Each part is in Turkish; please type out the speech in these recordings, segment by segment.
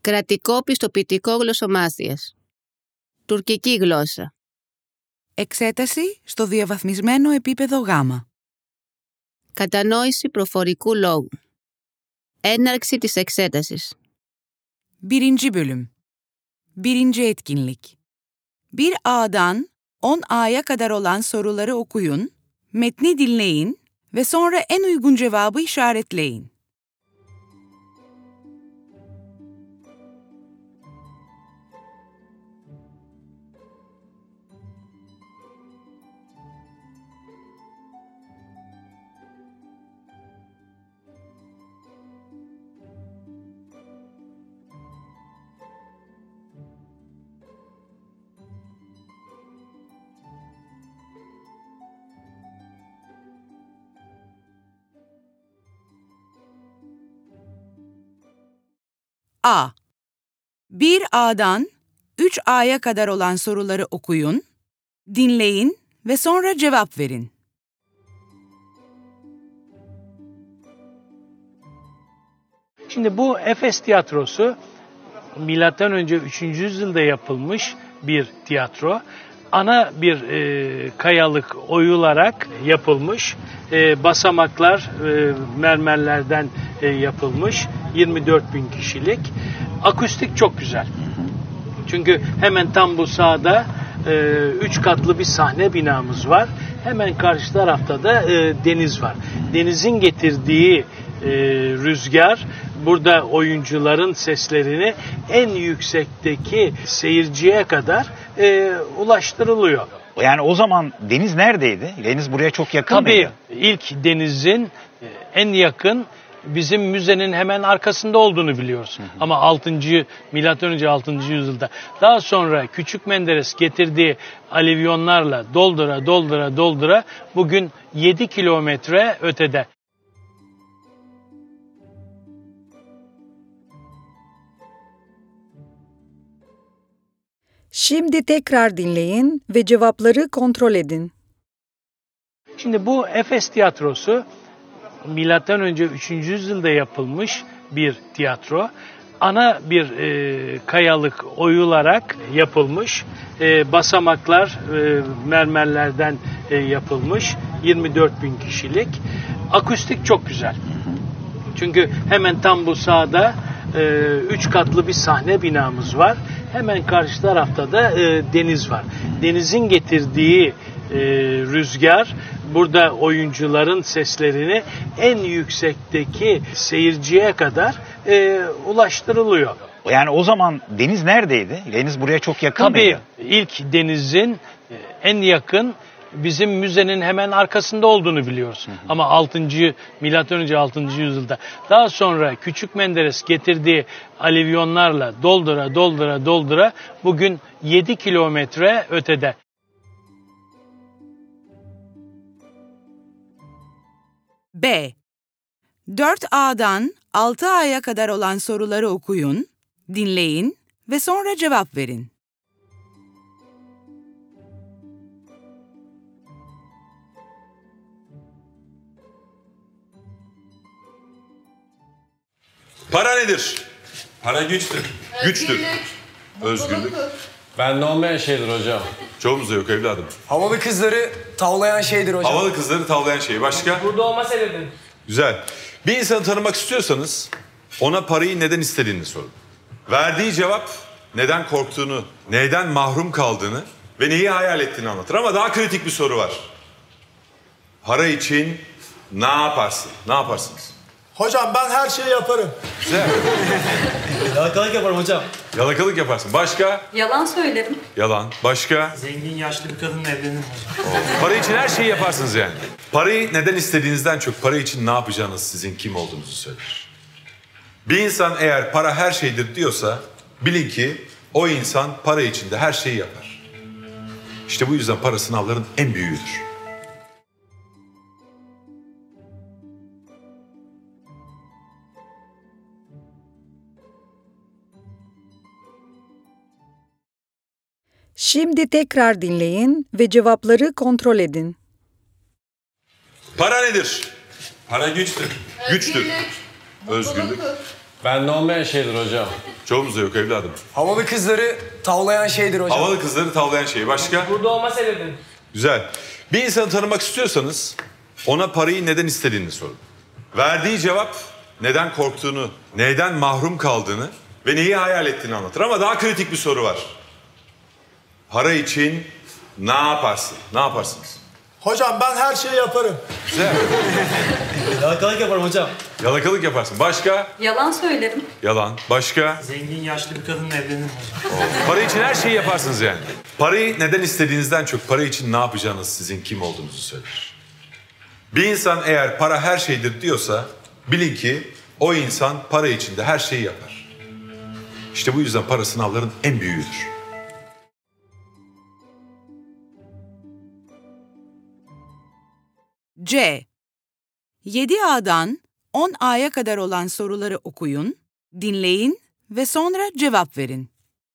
Κρατικό πιστοποιητικό γλωσσομάθειας. Τουρκική γλώσσα. Εξέταση στο διαβαθμισμένο επίπεδο Γ. Κατανόηση προφορικού λόγου. Έναρξη της εξέτασης. Birinci bölüm. Birinci etkinlik. Bir A'dan 10 A'ya kadar olan soruları okuyun, metni dinleyin ve sonra en uygun cevabı işaretleyin. A. Bir A'dan 3 A'ya kadar olan soruları okuyun, dinleyin ve sonra cevap verin. Şimdi bu Efes Tiyatrosu M.Ö. 3. yüzyılda yapılmış bir tiyatro. Ana bir kayalık oyularak yapılmış. Basamaklar mermerlerden yapılmış. 24.000 kişilik. Akustik çok güzel. Çünkü hemen tam bu sahada 3 katlı bir sahne binamız var. Hemen karşı tarafta da deniz var. Denizin getirdiği rüzgar burada oyuncuların seslerini en yüksekteki seyirciye kadar ulaştırılıyor. Yani o zaman deniz neredeydi? Deniz buraya çok yakın Tabii mıydı? ilk denizin en yakın bizim müzenin hemen arkasında olduğunu biliyoruz. Ama 6. M.Ö. 6. yüzyılda. Daha sonra Küçük Menderes getirdiği alivyonlarla doldura bugün 7 kilometre ötede. Şimdi tekrar dinleyin ve cevapları kontrol edin. Şimdi bu Efes Tiyatrosu M.Ö. 3. yüzyılda yapılmış bir tiyatro. Ana bir kayalık oyularak yapılmış. Basamaklar mermerlerden yapılmış. 24.000 kişilik. Akustik çok güzel. Çünkü hemen tam bu sahada 3 katlı bir sahne binamız var. Hemen karşı tarafta da deniz var. Denizin getirdiği rüzgar burada oyuncuların seslerini en yüksekteki seyirciye kadar ulaştırılıyor. Yani o zaman deniz neredeydi? Deniz buraya çok yakın Tabii mıydı? ilk denizin en yakın bizim müzenin hemen arkasında olduğunu biliyoruz. Ama 6. M.Ö. 6. yüzyılda. Daha sonra Küçük Menderes getirdiği alivyonlarla doldura bugün 7 kilometre ötede. B. 4 A'dan 6 A'ya kadar olan soruları okuyun, dinleyin ve sonra cevap verin. Para nedir? Para güçtür. Güçtür. Özgürlük. Bende olmayan şeydir hocam. Çoğumuzda yok evladım. Havalı kızları tavlayan şeydir hocam. Havalı kızları tavlayan şey. Başka? Burada olma sebebin. Güzel. Bir insanı tanımak istiyorsanız ona parayı neden istediğini sorun. Verdiği cevap neden korktuğunu, neyden mahrum kaldığını ve neyi hayal ettiğini anlatır. Ama daha kritik bir soru var. Para için ne yaparsın? Ne yaparsınız? Hocam ben her şeyi yaparım. Güzel. Yalakalık yaparım hocam. Yalakalık yaparsın. Başka? Yalan söylerim. Yalan. Başka? Zengin yaşlı bir kadınla evlenirim hocam. Para için her şeyi yaparsınız yani. Parayı neden istediğinizden çok para için ne yapacağınız sizin kim olduğunuzu söyler. Bir insan eğer para her şeydir diyorsa bilin ki o insan para için de her şeyi yapar. İşte bu yüzden para sınavların en büyüğüdür. Şimdi tekrar dinleyin ve cevapları kontrol edin. Para nedir? Para güçtür. Güçtür. Özgürlük. Bende olmayan şeydir hocam. Çoğumuzda yok evladım. Havalı kızları tavlayan şeydir hocam. Havalı kızları tavlayan şey. Başka? Burada olma sebebim. Güzel. Bir insanı tanımak istiyorsanız ona parayı neden istediğini sorun. Verdiği cevap neden korktuğunu, neyden mahrum kaldığını ve neyi hayal ettiğini anlatır. Ama daha kritik bir soru var. Para için ne yaparsın? Ne yaparsınız? Hocam ben her şeyi yaparım. Güzel. Yalakalık yaparım hocam. Yalakalık yaparsın. Başka? Yalan söylerim. Yalan. Başka? Zengin yaşlı bir kadınla evlenirim hocam. Para için her şeyi yaparsınız yani. Parayı neden istediğinizden çok para için ne yapacağınız sizin kim olduğunuzu söyler. Bir insan eğer para her şeydir diyorsa bilin ki o insan para için de her şeyi yapar. İşte bu yüzden para sınavların en büyüğüdür. C. 7A'dan 10A'ya kadar olan soruları okuyun, dinleyin ve sonra cevap verin.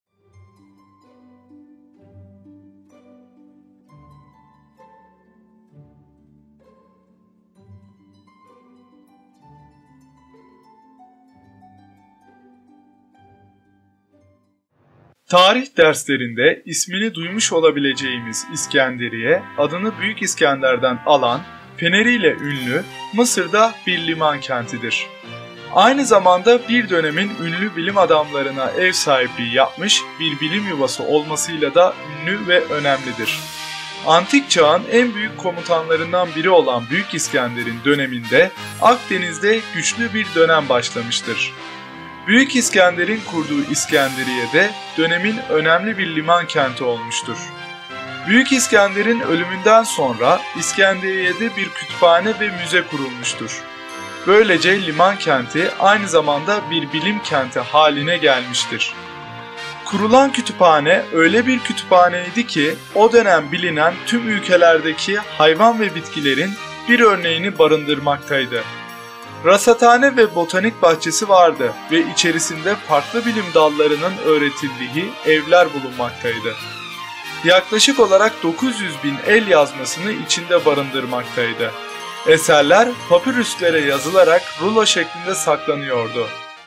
Tarih derslerinde ismini duymuş olabileceğimiz İskenderiye, adını Büyük İskender'den alan, feneriyle ünlü Mısır'da bir liman kentidir. Aynı zamanda bir dönemin ünlü bilim adamlarına ev sahipliği yapmış bir bilim yuvası olmasıyla da ünlü ve önemlidir. Antik çağın en büyük komutanlarından biri olan Büyük İskender'in döneminde Akdeniz'de güçlü bir dönem başlamıştır. Büyük İskender'in kurduğu İskenderiye'de dönemin önemli bir liman kenti olmuştur. Büyük İskender'in ölümünden sonra İskenderiye'de bir kütüphane ve müze kurulmuştur. Böylece liman kenti aynı zamanda bir bilim kenti haline gelmiştir. Kurulan kütüphane öyle bir kütüphaneydi ki o dönem bilinen tüm ülkelerdeki hayvan ve bitkilerin bir örneğini barındırmaktaydı. Rasathane ve botanik bahçesi vardı ve içerisinde farklı bilim dallarının öğretildiği evler bulunmaktaydı. Yaklaşık olarak 900.000 el yazmasını içinde barındırmaktaydı. Eserler papirüslere yazılarak rulo şeklinde saklanıyordu.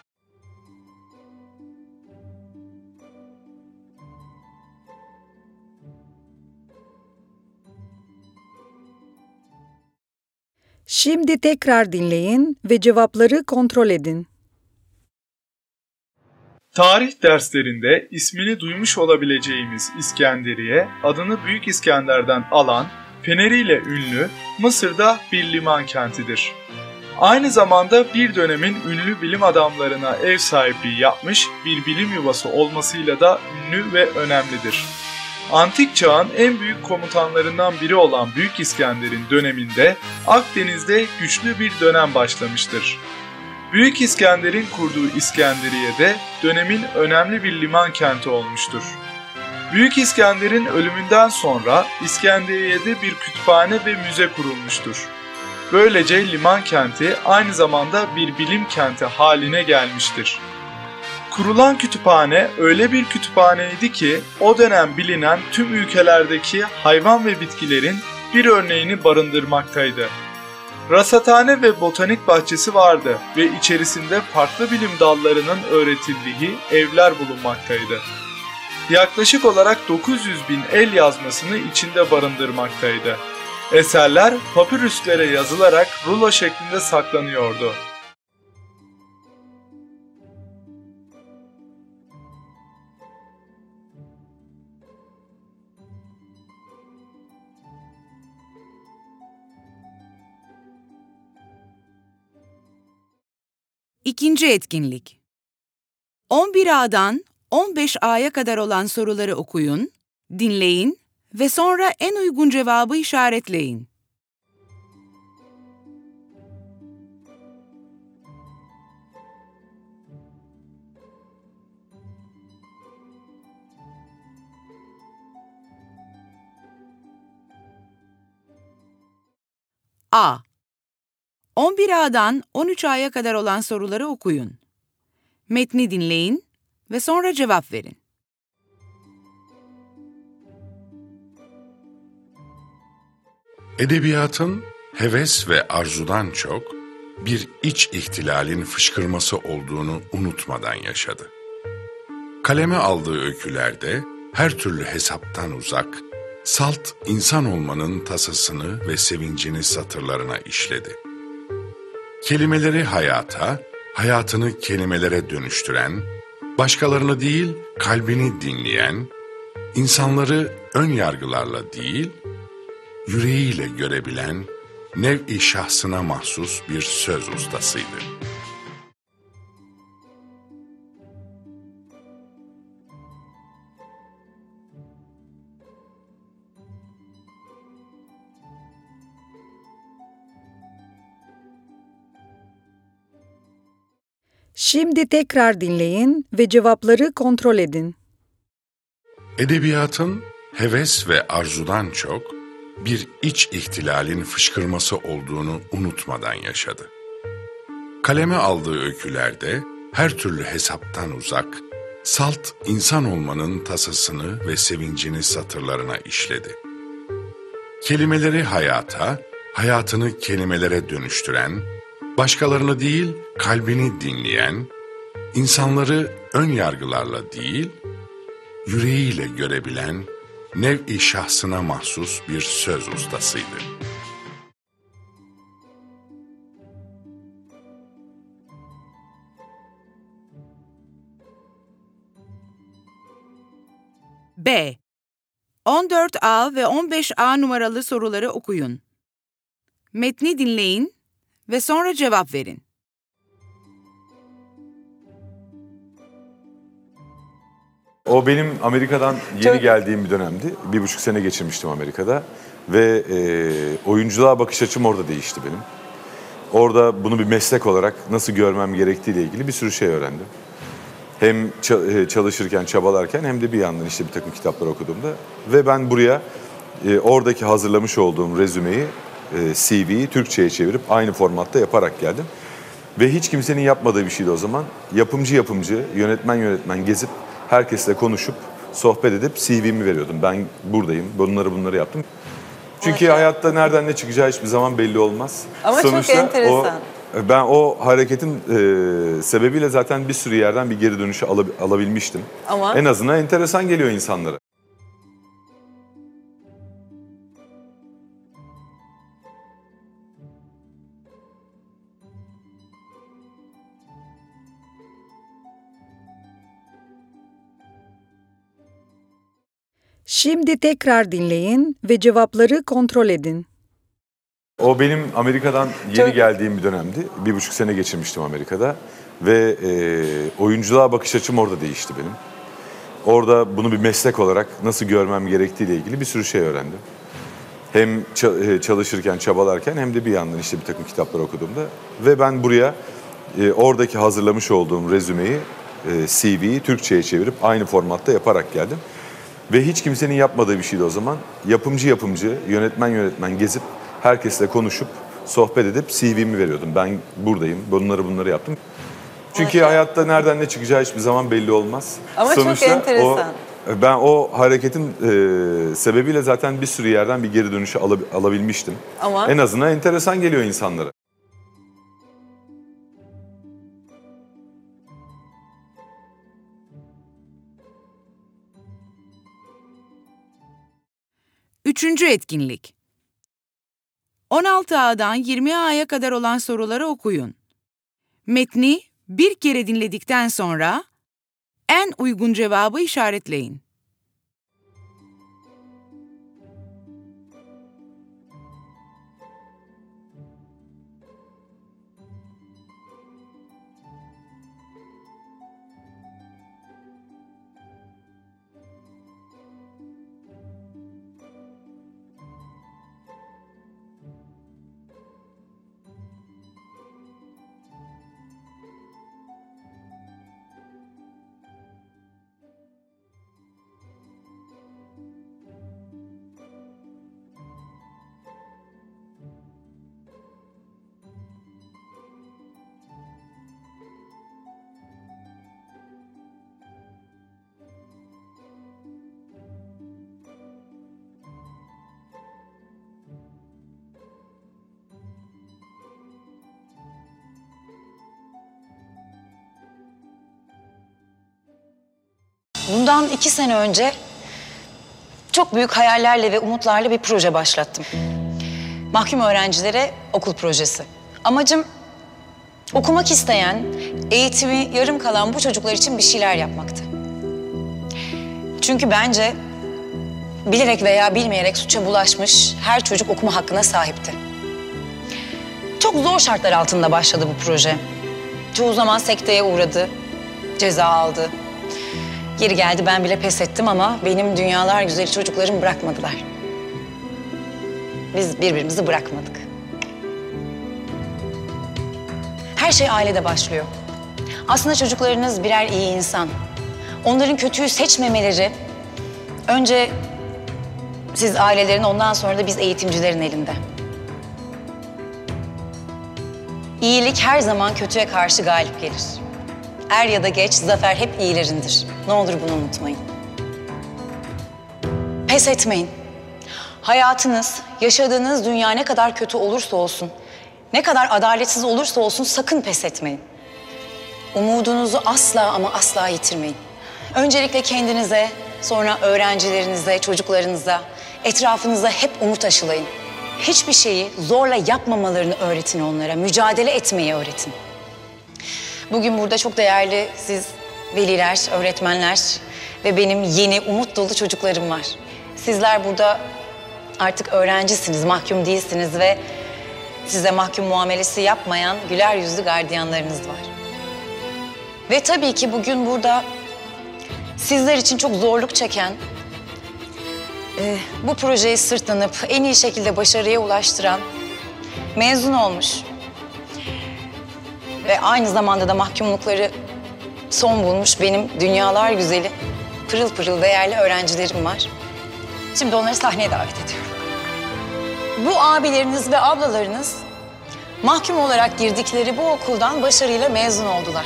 Şimdi tekrar dinleyin ve cevapları kontrol edin. Tarih derslerinde ismini duymuş olabileceğimiz İskenderiye, adını Büyük İskender'den alan, feneriyle ünlü Mısır'da bir liman kentidir. Aynı zamanda bir dönemin ünlü bilim adamlarına ev sahipliği yapmış bir bilim yuvası olmasıyla da ünlü ve önemlidir. Antik çağın en büyük komutanlarından biri olan Büyük İskender'in döneminde Akdeniz'de güçlü bir dönem başlamıştır. Büyük İskender'in kurduğu İskenderiye'de dönemin önemli bir liman kenti olmuştur. Büyük İskender'in ölümünden sonra İskenderiye'de bir kütüphane ve müze kurulmuştur. Böylece liman kenti aynı zamanda bir bilim kenti haline gelmiştir. Kurulan kütüphane öyle bir kütüphaneydi ki o dönem bilinen tüm ülkelerdeki hayvan ve bitkilerin bir örneğini barındırmaktaydı. Rasathane ve botanik bahçesi vardı ve içerisinde farklı bilim dallarının öğretildiği evler bulunmaktaydı. Yaklaşık olarak 900.000 el yazmasını içinde barındırmaktaydı. Eserler papirüslere yazılarak rulo şeklinde saklanıyordu. İkinci etkinlik. 11A'dan 15A'ya kadar olan soruları okuyun, dinleyin ve sonra en uygun cevabı işaretleyin. A. 11A'dan 13A'ya kadar olan soruları okuyun. Metni dinleyin ve sonra cevap verin. Edebiyatın heves ve arzudan çok, bir iç ihtilalin fışkırması olduğunu unutmadan yaşadı. Kaleme aldığı öykülerde her türlü hesaptan uzak, salt insan olmanın tasasını ve sevincini satırlarına işledi. Kelimeleri hayata, hayatını kelimelere dönüştüren, başkalarını değil kalbini dinleyen, insanları ön yargılarla değil, yüreğiyle görebilen, nev-i şahsına mahsus bir söz ustasıydı. Şimdi tekrar dinleyin ve cevapları kontrol edin. Edebiyatın heves ve arzudan çok bir iç ihtilalin fışkırması olduğunu unutmadan yaşadı. Kaleme aldığı öykülerde her türlü hesaptan uzak, salt insan olmanın tasasını ve sevincini satırlarına işledi. Kelimeleri hayata, hayatını kelimelere dönüştüren, başkalarını değil kalbini dinleyen, insanları ön yargılarla değil, yüreğiyle görebilen, nev-i şahsına mahsus bir söz ustasıydı. B. 14A ve 15A numaralı soruları okuyun. Metni dinleyin ve sonra cevap verin. O benim Amerika'dan yeni geldiğim bir dönemdi. 1,5 sene geçirmiştim Amerika'da. Ve oyunculuğa bakış açım orada değişti benim. Orada bunu bir meslek olarak nasıl görmem gerektiğiyle ilgili bir sürü şey öğrendim. Hem çalışırken, çabalarken hem de bir yandan işte bir takım kitaplar okuduğumda. Ve ben buraya oradaki hazırlamış olduğum rezümeyi, CV'yi Türkçe'ye çevirip aynı formatta yaparak geldim. Ve hiç kimsenin yapmadığı bir şeydi o zaman. Yapımcı, yönetmen gezip herkesle konuşup, sohbet edip CV'mi veriyordum. Ben buradayım, bunları yaptım. Çünkü hayatta nereden ne çıkacağı hiçbir zaman belli olmaz. Ama sonuçta çok enteresan. Ben o hareketin sebebiyle zaten bir sürü yerden bir geri dönüşü alabilmiştim. Ama En azından enteresan geliyor insanlara. Şimdi tekrar dinleyin ve cevapları kontrol edin. O benim Amerika'dan yeni geldiğim bir dönemdi. 1,5 sene geçirmiştim Amerika'da. Ve oyunculuğa bakış açım orada değişti benim. Orada bunu bir meslek olarak nasıl görmem gerektiğiyle ilgili bir sürü şey öğrendim. Hem çalışırken, çabalarken hem de bir yandan işte bir takım kitaplar okuduğumda. Ve ben buraya oradaki hazırlamış olduğum rezümeyi, CV'yi Türkçe'ye çevirip aynı formatta yaparak geldim. Ve hiç kimsenin yapmadığı bir şeydi o zaman. Yapımcı, yönetmen gezip herkesle konuşup, sohbet edip CV'mi veriyordum. Ben buradayım, bunları yaptım. Çünkü hayatta nereden ne çıkacağı hiçbir zaman belli olmaz. Ama sonuçta çok enteresan. Ben o hareketin sebebiyle zaten bir sürü yerden bir geri dönüşü alabilmiştim. Ama En azından enteresan geliyor insanlara. Üçüncü etkinlik. 16A'dan 20A'ya kadar olan soruları okuyun. Metni bir kere dinledikten sonra en uygun cevabı işaretleyin. Bundan 2 sene önce çok büyük hayallerle ve umutlarla bir proje başlattım. Mahkum öğrencilere okul projesi. Amacım okumak isteyen, eğitimi yarım kalan bu çocuklar için bir şeyler yapmaktı. Çünkü bence bilerek veya bilmeyerek suça bulaşmış her çocuk okuma hakkına sahipti. Çok zor şartlar altında başladı bu proje. Çoğu zaman sekteye uğradı, ceza aldı. Geri geldi, ben bile pes ettim ama benim dünyalar güzeli çocuklarım bırakmadılar. Biz birbirimizi bırakmadık. Her şey ailede başlıyor. Aslında çocuklarınız birer iyi insan. Onların kötüyü seçmemeleri önce siz ailelerin, ondan sonra da biz eğitimcilerin elinde. İyilik her zaman kötüye karşı galip gelir. Er ya da geç zafer hep iyilerindir. Ne olur bunu unutmayın. Pes etmeyin. Hayatınız, yaşadığınız dünya ne kadar kötü olursa olsun, ne kadar adaletsiz olursa olsun sakın pes etmeyin. Umudunuzu asla ama asla yitirmeyin. Öncelikle kendinize, sonra öğrencilerinize, çocuklarınıza, etrafınıza hep umut aşılayın. Hiçbir şeyi zorla yapmamalarını öğretin onlara, mücadele etmeyi öğretin. Bugün burada çok değerli siz veliler, öğretmenler ve benim yeni umut dolu çocuklarım var. Sizler burada artık öğrencisiniz, mahkum değilsiniz ve size mahkum muamelesi yapmayan güler yüzlü gardiyanlarınız var. Ve tabii ki bugün burada sizler için çok zorluk çeken, bu projeyi sırtlanıp en iyi şekilde başarıya ulaştıran, mezun olmuş ve aynı zamanda da mahkumlukları son bulmuş benim dünyalar güzeli, pırıl pırıl değerli öğrencilerim var. Şimdi onları sahneye davet ediyorum. Bu abileriniz ve ablalarınız mahkum olarak girdikleri bu okuldan başarıyla mezun oldular.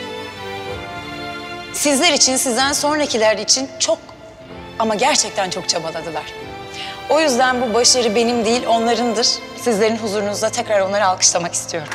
Sizler için, sizden sonrakiler için çok ama gerçekten çok çabaladılar. O yüzden bu başarı benim değil, onlarındır. Sizlerin huzurunuzda tekrar onları alkışlamak istiyorum.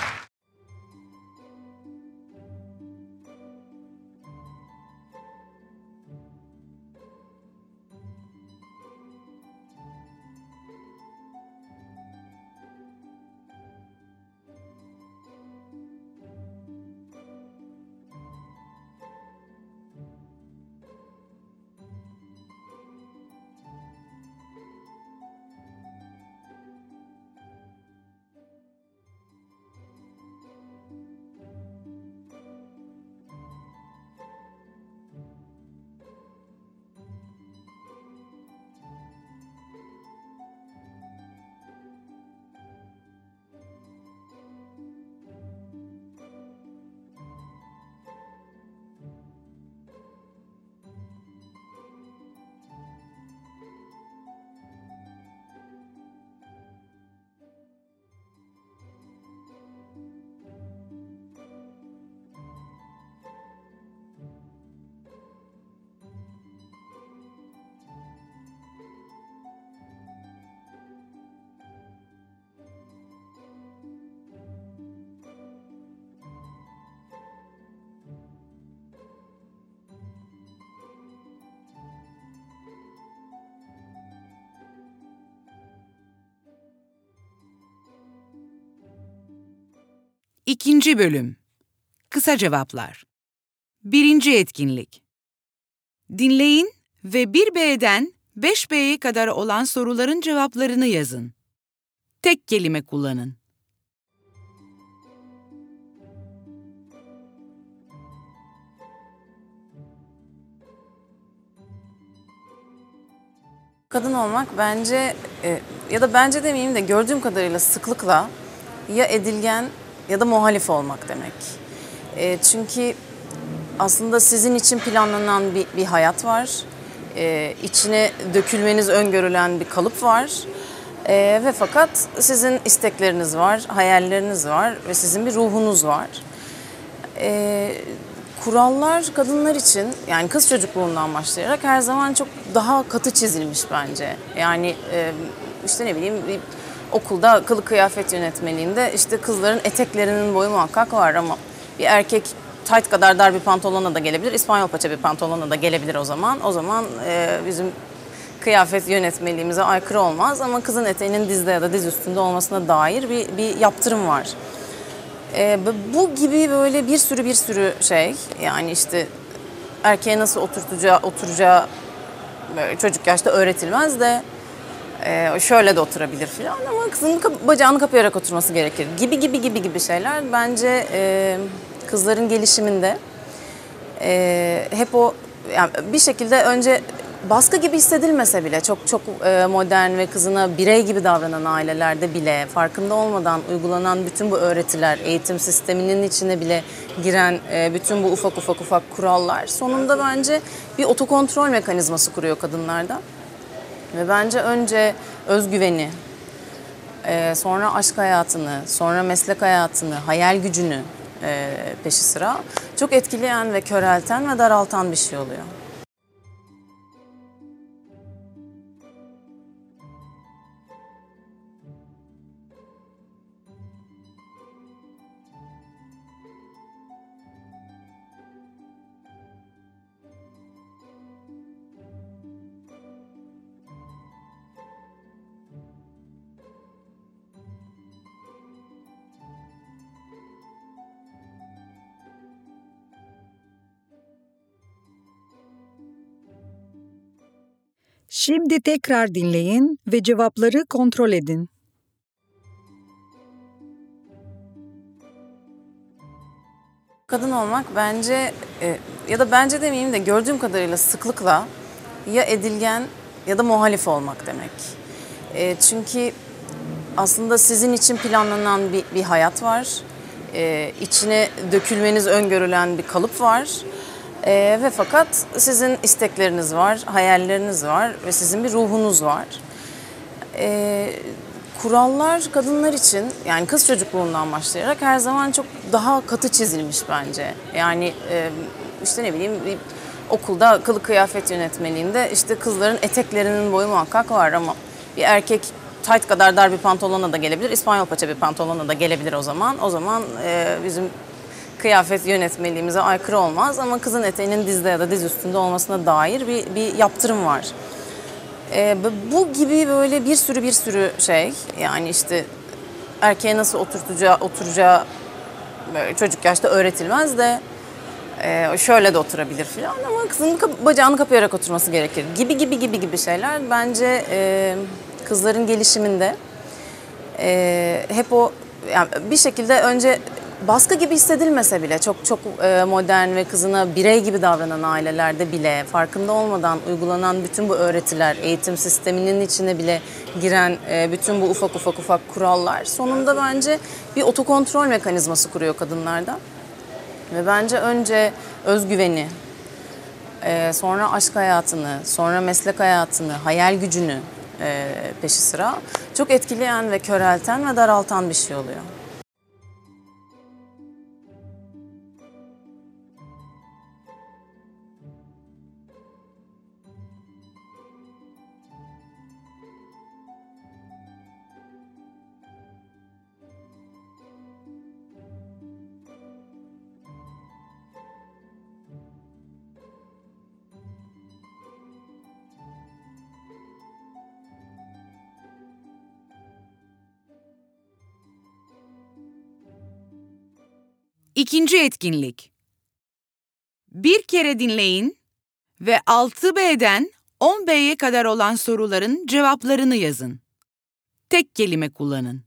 İkinci bölüm. Kısa cevaplar. Birinci etkinlik. Dinleyin ve 1B'den 5B'ye kadar olan soruların cevaplarını yazın. Tek kelime kullanın. Kadın olmak bence ya da bence demeyeyim de gördüğüm kadarıyla sıklıkla ya edilgen ya da muhalif olmak demek. Çünkü aslında sizin için planlanan bir hayat var. İçine dökülmeniz öngörülen bir kalıp var. Ve fakat sizin istekleriniz var, hayalleriniz var ve sizin bir ruhunuz var. Kurallar kadınlar için, yani kız çocukluğundan başlayarak her zaman çok daha katı çizilmiş bence. Yani işte ne bileyim bir okulda kılık kıyafet yönetmeliğinde işte kızların eteklerinin boyu muhakkak var ama bir erkek tayt kadar dar bir pantolonla da gelebilir, İspanyol paça bir pantolonla da gelebilir o zaman. O zaman bizim kıyafet yönetmeliğimize aykırı olmaz ama kızın eteğinin dizde ya da diz üstünde olmasına dair bir yaptırım var. Bu gibi böyle bir sürü şey, yani işte erkeğe nasıl oturacağı böyle çocuk yaşta öğretilmez de şöyle de oturabilir falan ama kızın bacağını kapayarak oturması gerekir gibi şeyler bence kızların gelişiminde hep o, yani bir şekilde önce baskı gibi hissedilmese bile çok modern ve kızına birey gibi davranan ailelerde bile farkında olmadan uygulanan bütün bu öğretiler, eğitim sisteminin içine bile giren bütün bu ufak kurallar sonunda bence bir otokontrol mekanizması kuruyor kadınlarda. Ve bence önce özgüveni, sonra aşk hayatını, sonra meslek hayatını, hayal gücünü peşi sıra çok etkileyen ve körelten ve daraltan bir şey oluyor. Şimdi tekrar dinleyin ve cevapları kontrol edin. Kadın olmak bence ya da bence demeyeyim de gördüğüm kadarıyla sıklıkla ya edilgen ya da muhalif olmak demek. Çünkü aslında sizin için planlanan bir hayat var. İçine dökülmeniz öngörülen bir kalıp var. Ve fakat sizin istekleriniz var, hayalleriniz var ve sizin bir ruhunuz var. Kurallar kadınlar için, yani kız çocukluğundan başlayarak her zaman çok daha katı çizilmiş bence. Yani işte ne bileyim okulda kılık kıyafet yönetmeliğinde işte kızların eteklerinin boyu muhakkak var ama bir erkek tayt kadar dar bir pantolonla da gelebilir, İspanyol paça bir pantolonla da gelebilir o zaman. O zaman bizim kıyafet yönetmeliğimize aykırı olmaz ama kızın eteğinin dizde ya da diz üstünde olmasına dair bir yaptırım var. Bu gibi böyle bir sürü şey, yani işte erkeğe nasıl oturacağı böyle çocuk yaşta öğretilmez de şöyle de oturabilir falan ama kızın bacağını kapayarak oturması gerekir gibi şeyler bence kızların gelişiminde hep o, yani bir şekilde önce baskı gibi hissedilmese bile çok modern ve kızına birey gibi davranan ailelerde bile farkında olmadan uygulanan bütün bu öğretiler, eğitim sisteminin içine bile giren bütün bu ufak kurallar sonunda bence bir otokontrol mekanizması kuruyor kadınlarda. Ve bence önce özgüveni, sonra aşk hayatını, sonra meslek hayatını, hayal gücünü peşi sıra çok etkileyen ve körelten ve daraltan bir şey oluyor. İkinci etkinlik. Bir kere dinleyin ve 6B'den 10B'ye kadar olan soruların cevaplarını yazın. Tek kelime kullanın.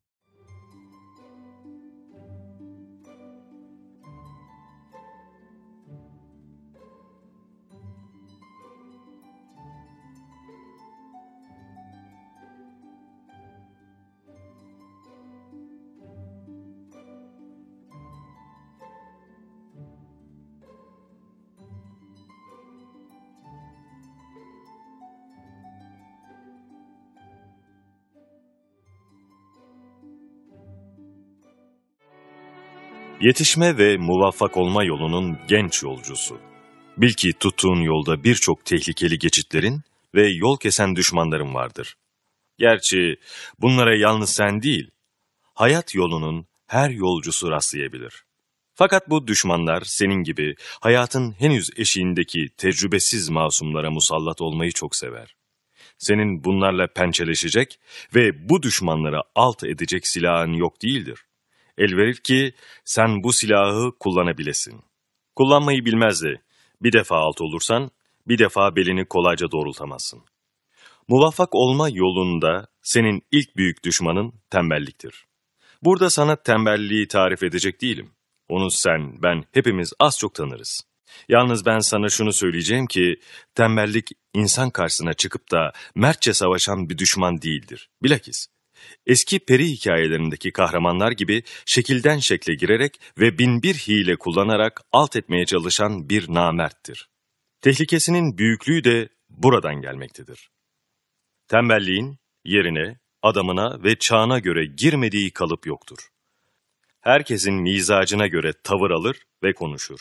Yetişme ve muvaffak olma yolunun genç yolcusu. Bil ki tuttuğun yolda birçok tehlikeli geçitlerin ve yol kesen düşmanların vardır. Gerçi bunlara yalnız sen değil, hayat yolunun her yolcusu rastlayabilir. Fakat bu düşmanlar senin gibi hayatın henüz eşiğindeki tecrübesiz masumlara musallat olmayı çok sever. Senin bunlarla pençeleşecek ve bu düşmanlara alt edecek silahın yok değildir. Elverir ki sen bu silahı kullanabilesin. Kullanmayı bilmez de bir defa alt olursan bir defa belini kolayca doğrultamazsın. Muvaffak olma yolunda senin ilk büyük düşmanın tembelliktir. Burada sana tembelliği tarif edecek değilim. Onu sen, ben, hepimiz az çok tanırız. Yalnız ben sana şunu söyleyeceğim ki, tembellik insan karşısına çıkıp da mertçe savaşan bir düşman değildir. Bilakis, eski peri hikayelerindeki kahramanlar gibi şekilden şekle girerek ve binbir hile kullanarak alt etmeye çalışan bir namerttir. Tehlikesinin büyüklüğü de buradan gelmektedir. Tembelliğin yerine, adamına ve çağına göre girmediği kalıp yoktur. Herkesin mizacına göre tavır alır ve konuşur.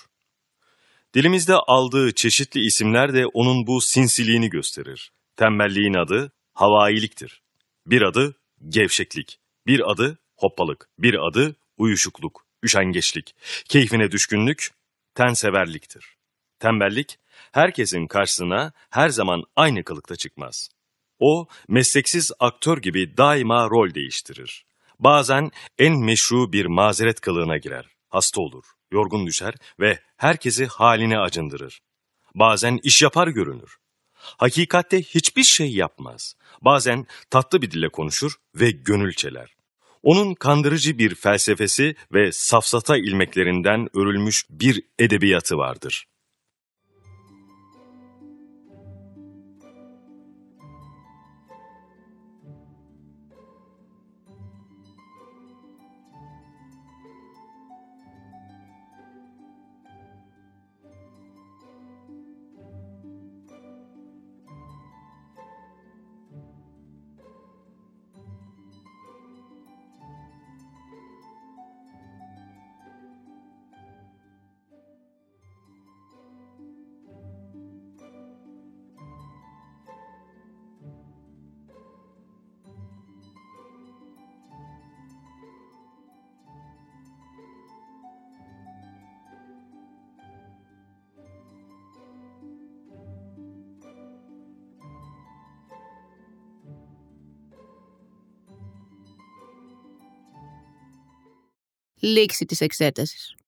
Dilimizde aldığı çeşitli isimler de onun bu sinsiliğini gösterir. Tembelliğin adı havailiktir. Bir adı gevşeklik, bir adı hoppalık, bir adı uyuşukluk, üşengeçlik, keyfine düşkünlük, tenseverliktir. Tembellik, herkesin karşısına her zaman aynı kılıkta çıkmaz. O, mesleksiz aktör gibi daima rol değiştirir. Bazen en meşru bir mazeret kılığına girer, hasta olur, yorgun düşer ve herkesi haline acındırır. Bazen iş yapar görünür. Hakikatte hiçbir şey yapmaz. Bazen tatlı bir dille konuşur ve gönül çeler. Onun kandırıcı bir felsefesi ve safsata ilmeklerinden örülmüş bir edebiyatı vardır. Λήξη της εξέτασης.